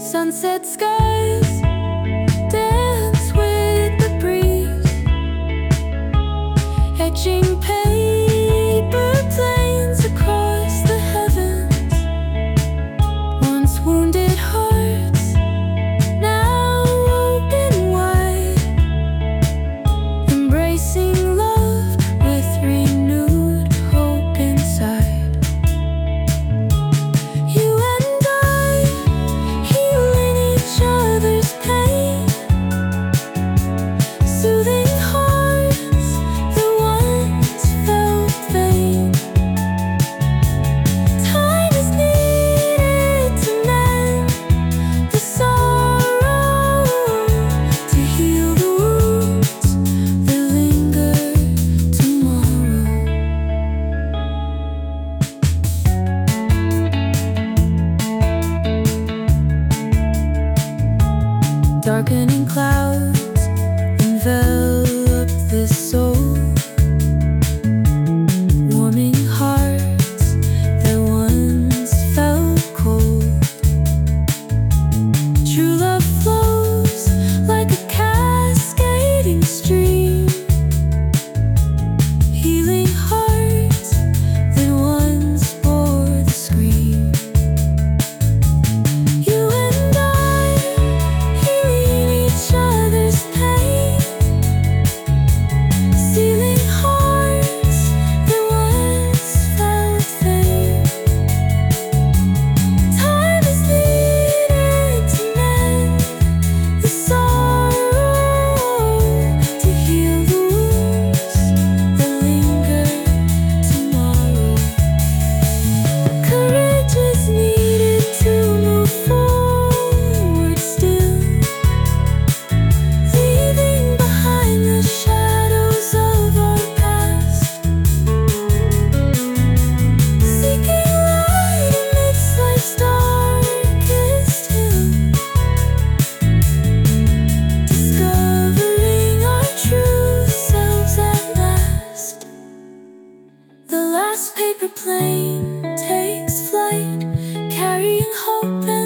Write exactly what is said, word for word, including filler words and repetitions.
Sunset skies dance with the breeze, etching paper planes across the heavens. Once wounded hearts now open wide, embracing love with renewed hope inside. You and I, healing each other's pain, soothing hearts that once felt vain. Time is needed to mend the sorrow, to heal the wounds that linger tomorrow. Darkening clouds envelop the soul, warming hearts that once felt cold. True love flows like a cascading stream, healing hearts that once bore the scream. You and I, healing each other's pain, sealing hearts that once felt vain. Time is needed to mend the sorrow, to heal the wounds that linger tomorrow. Courage is needed to move forward still, leaving behind the shadows of our past, seeking light amidst life's darkest hill, discovering our true selves at last. The last paper plane takes flight, carrying hope